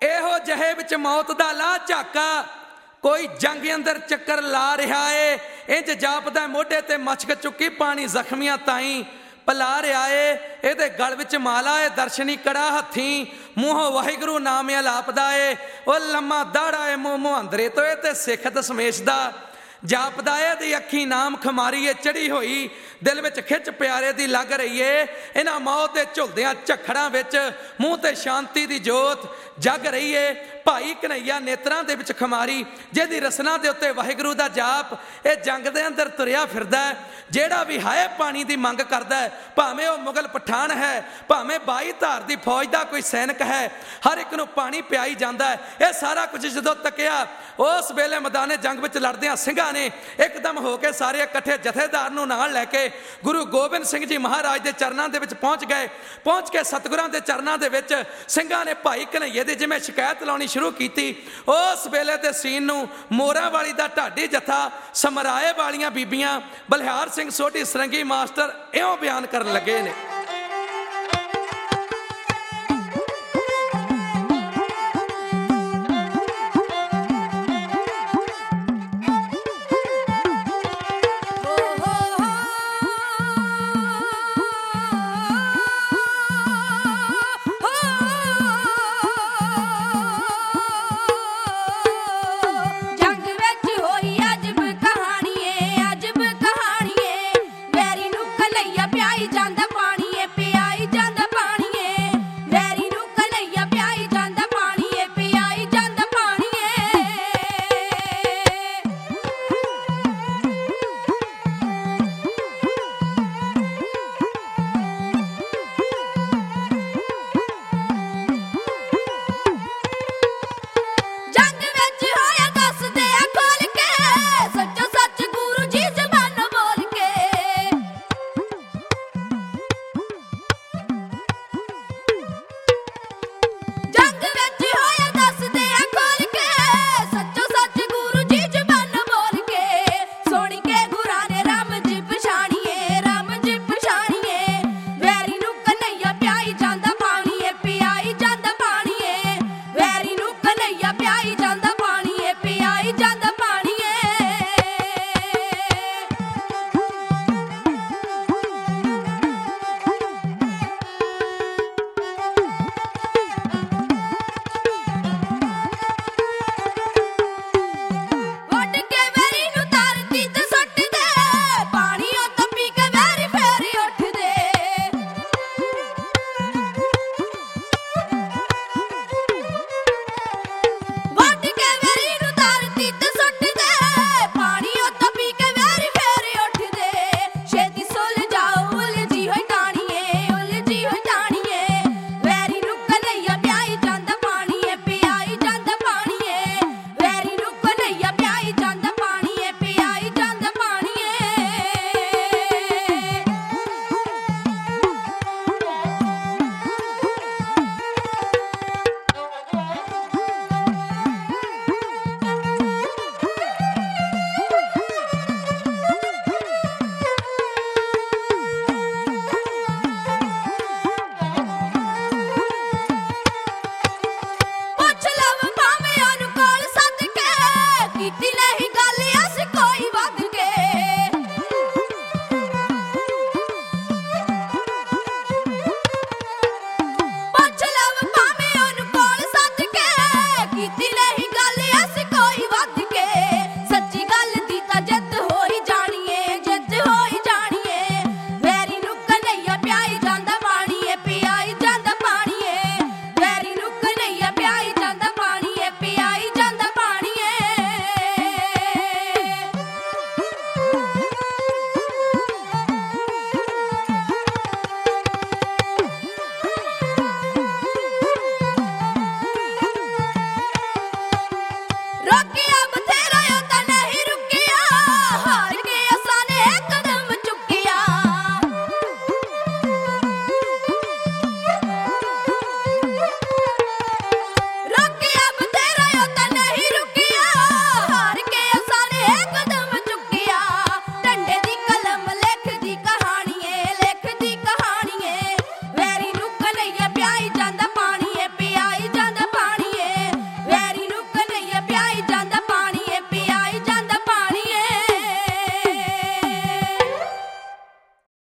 ਇਹੋ ਜਿਹੇ ਵਿੱਚ ਮੌਤ ਦਾ ਲਾ ਝਾਕਾ, ਕੋਈ ਜੰਗ ਅੰਦਰ ਚੱਕਰ ਲਾ ਰਿਹਾ ਏ। ਇੰਜ ਜਾਪਦਾ ਮੋਢੇ ਤੇ ਮਸ਼ਕ ਚੁੱਕੀ ਪਾਣੀ ਜ਼ਖਮੀਆਂ ਤਾਈਂ ਪਲਾ ਰਿਹਾ ਏ। ਇਹਦੇ ਗਲ ਵਿੱਚ ਮਾਲਾ ਏ ਦਰਸ਼ਨੀ ਕੜਾ ਹੱਥੀਂ, ਮੂੰਹੋਂ ਵਾਹਿਗੁਰੂ ਨਾਮ ਅਲਾਪਦਾ ਏ। ਉਹ ਲੰਮਾ ਦਾੜਾ ਏ ਮੂੰਹ ਮੁਹਾਂਦਰੇ ਤੋਂ ਏ ਤੇ ਸਿੱਖ ਦਸਮੇਸ਼ ਦਾ ਜਾਪਦਾ ਏ। ਦੀ ਅੱਖੀ ਨਾਮ ਖਮਾਰੀ ਏ ਚੜੀ ਹੋਈ, ਦਿਲ ਵਿੱਚ ਖਿੱਚ ਪਿਆਰੇ ਦੀ ਲੱਗ ਰਹੀ ਏ। ਇਹਨਾਂ ਮੌਤ ਦੇ ਝੁਲਦਿਆਂ ਝੱਖੜਾਂ ਵਿੱਚ ਮੂੰਹ ਤੇ ਸ਼ਾਂਤੀ ਦੀ ਜੋਤ ਜਗ ਰਹੀ ਏ। ਭਾਈ ਕਨ੍ਹਈਆ ਨੇਤਰਾਂ ਦੇ ਵਿੱਚ ਖਮਾਰੀ, ਜਿਹਦੀ ਰਸਨਾ ਦੇ ਉੱਤੇ ਵਾਹਿਗੁਰੂ ਦਾ ਜਾਪ ਇਹ ਜੰਗ ਦੇ ਅੰਦਰ ਤੁਰਿਆ ਫਿਰਦਾ। ਜਿਹੜਾ ਵੀ ਹਾਏ ਪਾਣੀ ਦੀ ਮੰਗ ਕਰਦਾ, ਭਾਵੇਂ ਉਹ ਮੁਗਲ ਪਠਾਨ ਹੈ, ਭਾਵੇਂ 22 ਧਾਰ ਦੀ ਫੌਜ ਦਾ ਕੋਈ ਸੈਨਿਕ ਹੈ, ਹਰ ਇੱਕ ਨੂੰ ਪਾਣੀ ਪਿਆਈ ਜਾਂਦਾ। ਇਹ ਸਾਰਾ ਕੁਝ ਜਦੋਂ ਤੱਕਿਆ, ਉਸ ਵੇਲੇ ਮੈਦਾਨੇ ਜੰਗ ਵਿੱਚ ਲੜਦਿਆਂ ਸਿੰਘਾਂ ਨੇ ਇੱਕਦਮ ਹੋ ਕੇ ਸਾਰੇ ਇਕੱਠੇ ਜਥੇਦਾਰ ਨੂੰ ਨਾਲ ਲੈ ਕੇ ਗੁਰੂ ਗੋਬਿੰਦ ਸਿੰਘ ਜੀ ਮਹਾਰਾਜ ਦੇ ਚਰਨਾਂ ਦੇ ਵਿੱਚ ਪਹੁੰਚ ਗਏ। ਪਹੁੰਚ ਕੇ ਸਤਿਗੁਰਾਂ ਦੇ ਚਰਨਾਂ ਦੇ ਵਿੱਚ ਸਿੰਘਾਂ ਨੇ ਭਾਈ ਕਨ੍ਹਈਏ ਦੀ ਜਿਵੇਂ ਸ਼ਿਕਾਇਤ ਲਾਉਣੀ ਸ਼ੁਰੂ ਕੀਤੀ। ਉਸ ਵੇਲੇ ਦੇ ਸੀਨ ਨੂੰ ਮੋਰਾਂ ਵਾਲੀ ਦਾ ਢਾਡੀ ਜਥਾ, ਸਮਰਾਏ ਵਾਲੀਆਂ ਬੀਬੀਆਂ, ਬਲਿਹਾਰ ਸਿੰਘ ਸੋਢੀ ਸਰੰਗੀ ਮਾਸਟਰ ਇਉਂ ਬਿਆਨ ਕਰਨ ਲੱਗੇ ਨੇ।